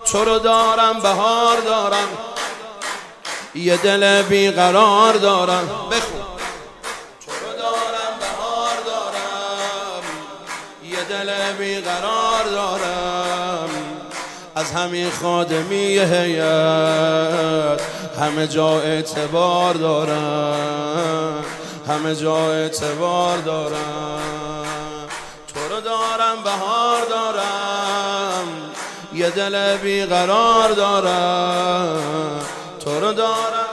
تو رو دارم بهار دارم، یه دل بیقرار دارم. بخون. تو رو دارم بهار دارم، یه دل بیقرار دارم. از همین خادمی هیئت همه جا اعتبار دارم، همه جا اعتبار دارم. تو رو دارم بهار دارم، یه دل بیقرار دارم. تو رو دارم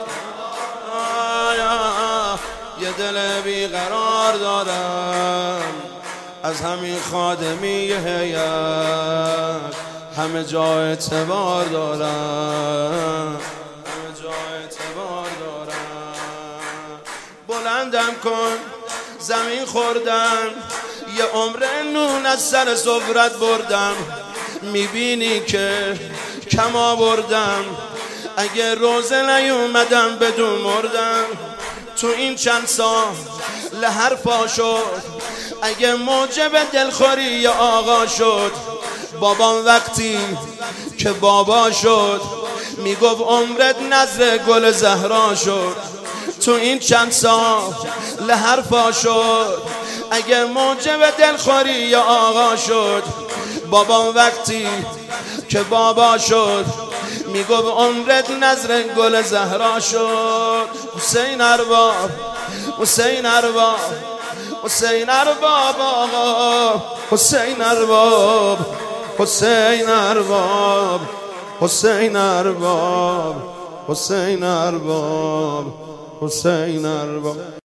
یه دل بیقرار دارم. از همین خادمی هیئت همه جا اعتبار دارم، همه جا اعتبار دارم. بلندم کن زمین خوردم، یه عمر نون از سر سفرت بردم. میبینی که کم آوردم، اگه روزه نیومدم بدون مردم. تو این چند سال حرفا شد، اگه موجب دلخوری یا آقا شد. بابام وقتی که بابا شد میگفت عمرت نذر گل زهرا شد. تو این چند سال حرفا شد، اگه موجب دلخوری یا آقا شد. بابام وقتی که بابا شد میگفت عمرت نذر گل زهرا شد. حسین ارباب، حسین ارباب، حسین ارباب آقا، حسین ارباب، حسین ارباب، حسین ارباب، حسین ارباب، حسین ارباب.